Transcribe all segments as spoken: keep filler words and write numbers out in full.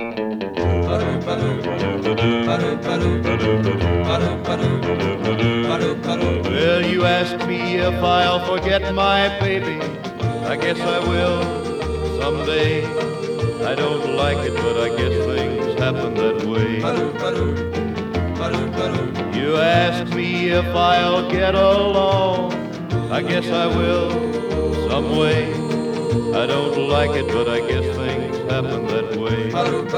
Well, you ask me if I'll forget my baby. I guess I will someday. I don't like it, but I guess things happen that way. You ask me if I'll get along. I guess I will some way. I don't like it, but I guess things happen that way.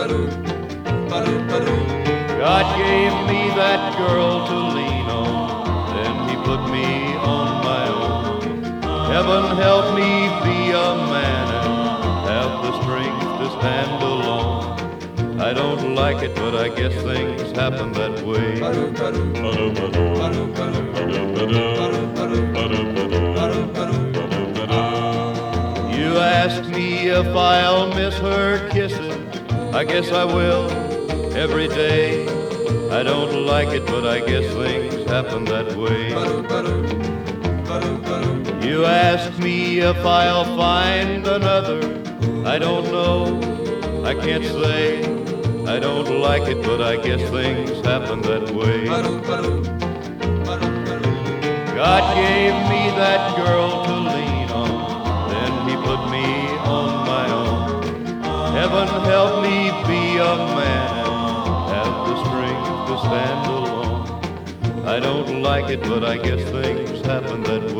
God gave me that girl to lean on, then he put me on my own. Heaven help me be a man and have the strength to stand alone. I don't like it, but I guess things happen that way. You ask me if I'll miss her kisses. I guess I will every day. I don't like it, but I guess things happen that way. You ask me if I'll find another. I don't know, I can't say. I don't like it, but I guess things happen that way. God gave me that girl to lean on, then he put me on my own. Heaven help me be a man and have the strength to stand alone. I don't like it, but I guess things happen that way.